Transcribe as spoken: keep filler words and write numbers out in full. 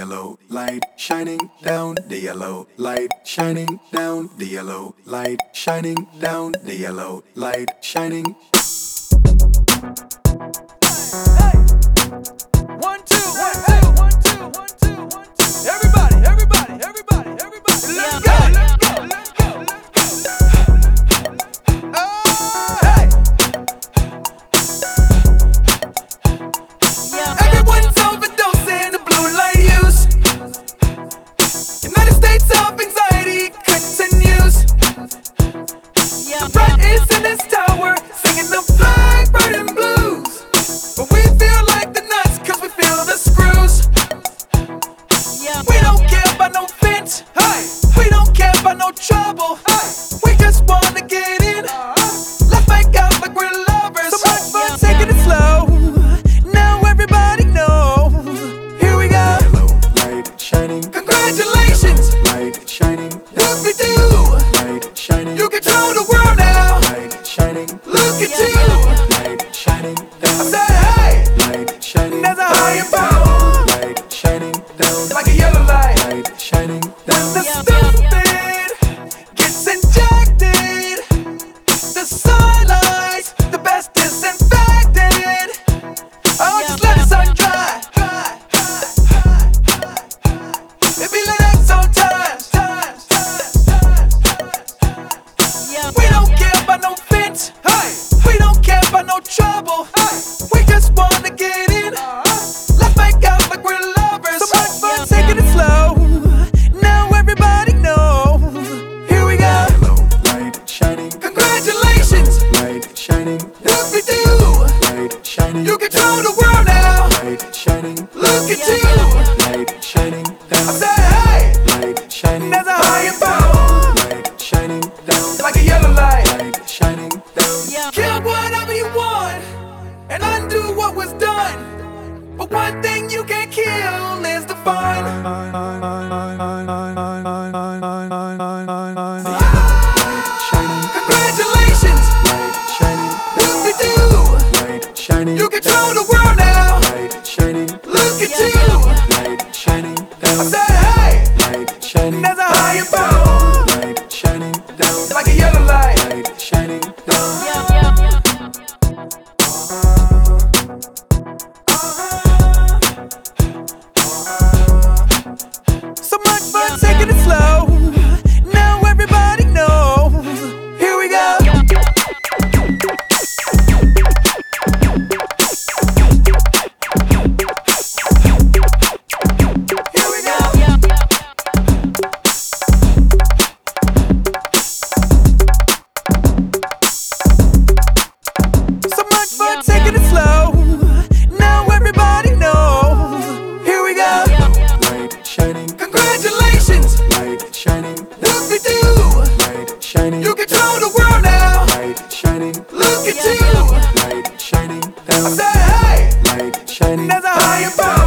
yellow light shining down, the yellow light shining down, the yellow light shining down, the yellow light shining. Hey, one, two, one, two, one, two, one, two, one, two. Everybody, everybody, everybody, everybody. Let's go, let's go, let's go, let's go. Oh, hey. Everyone's overdosing the blue light use. United States of anxiety continues. The threat is in this tower, singing the flag burning blues. But we feel like the nuts, cause we feel the screws. We don't care about no fence, hey. We don't care about no trouble, hey. We just wanna get in. Let's make out like we're lovers. So much fun taking it slow. Now everybody knows. Here we go. Yellow light shining. Congratulations. Light shining. What we do. Light shining. You control the world now. Light shining. Look at you. Light shining I down. said hey. Light shining. There's a higher power. Light shining down. Like a yellow light. Light shining down. The stupid gets injected. The sunlight, the best disinfectant. Oh, just let the sun dry. Dry, dry, dry, dry. It be like that sometimes. Times, times, times, times. We don't care about no fence. Hey. We don't care about no trouble. Hey. We just wanna get in. Let's make out like we're lovers. So much fun taking it slow. Now everybody knows. Here we go. Yellow light shining. Congratulations. Light shining. What we do. Light shining. You control the world now. Light shining. Look at you. Light shining down. I said hey. Light shining. There's a higher power. Light shining down. Like a yellow light. Light shining down. Kill whatever you want and undo what was done. But one thing you can't kill is the fun. Light shining. Congratulations. Light shining. What we do. Light shining. You control the world now. Light shining. Look at you. Light shining I down. said hey. Light shining. There's a higher power. Light shining down. Like a yellow light. Light shining down. So much fun taking it slow. Now everybody knows. Here we go. Here we go. So much fun taking it slow. Now everybody knows. Here we go. Light shining. Congratulations. Light shining. What we do. Light shining. You control the world now. Light shining. Look at you. Light shining I down. said hey. Light shining. There's a higher power.